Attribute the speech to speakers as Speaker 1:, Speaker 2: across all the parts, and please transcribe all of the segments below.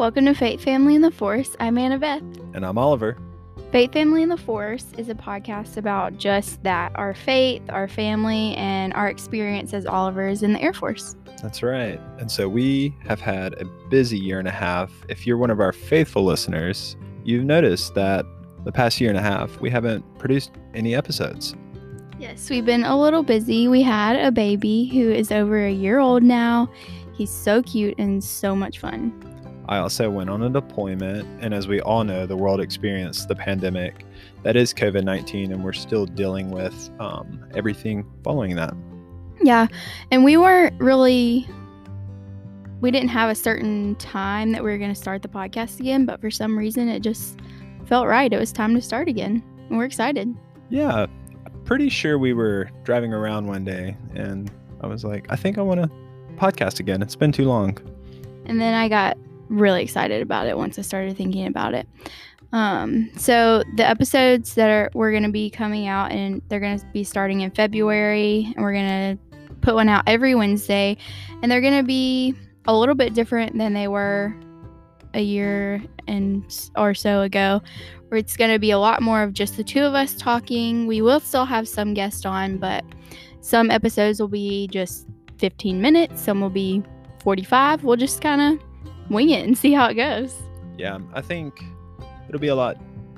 Speaker 1: Welcome to Faith Family in the Force. I'm Annabeth.
Speaker 2: And I'm Oliver.
Speaker 1: Faith Family in the Force is a podcast about just that, our faith, our family, and our experience as Olivers in the Air Force.
Speaker 2: That's right. And so we have had a busy year and a half. If you're one of our faithful listeners, you've noticed that the past year and a half, we haven't produced any episodes.
Speaker 1: Yes, we've been a little busy. We had a baby who is over a year old now. He's so cute and so much fun.
Speaker 2: I also went on a deployment, and as we all know, the world experienced the pandemic that is COVID-19, and we're still dealing with everything following that.
Speaker 1: Yeah, and we didn't have a certain time that we were going to start the podcast again, but for some reason it just felt right. It was time to start again, and we're excited.
Speaker 2: Yeah, pretty sure we were driving around one day, and I was like, I think I want to podcast again. It's been too long.
Speaker 1: And then I got really excited about it once I started thinking about it. So the episodes that we're going to be coming out, and they're going to be starting in February, and we're going to put one out every Wednesday, and they're going to be a little bit different than they were a year or so ago, where it's going to be a lot more of just the two of us talking. We will still have some guests on, but some episodes will be just 15 minutes, some will be 45. We'll just kind of wing it and see how it goes.
Speaker 2: Yeah, I think it'll be a lot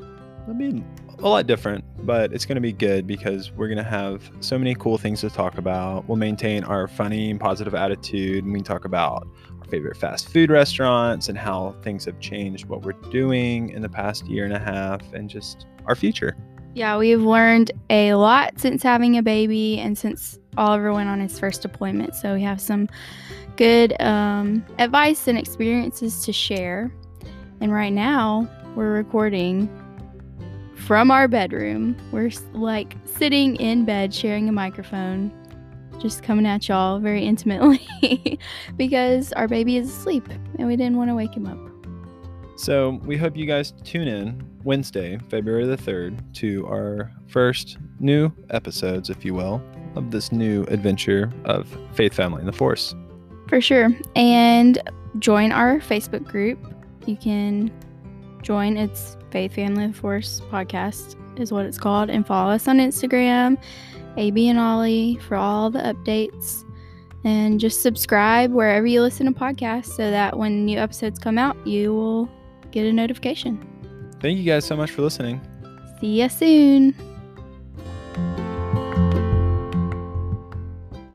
Speaker 2: different, but it's going to be good because we're going to have so many cool things to talk about. We'll maintain our funny and positive attitude, and we talk about our favorite fast food restaurants and how things have changed what we're doing in the past year and a half and just our future.
Speaker 1: Yeah, we've learned a lot since having a baby and since Oliver went on his first deployment. So we have some good advice and experiences to share. And right now we're recording from our bedroom. We're like sitting in bed sharing a microphone, just coming at y'all very intimately because our baby is asleep and we didn't want to wake him up.
Speaker 2: So we hope you guys tune in Wednesday, February the 3rd, to our first new episodes, if you will, of this new adventure of Faith Family in the Force.
Speaker 1: For sure. And join our Facebook group. You can join. It's Faith Family in the Force podcast is what it's called. And follow us on Instagram, AB and Ollie, for all the updates. And just subscribe wherever you listen to podcasts so that when new episodes come out, you will get a notification.
Speaker 2: Thank you guys so much for listening.
Speaker 1: See ya soon.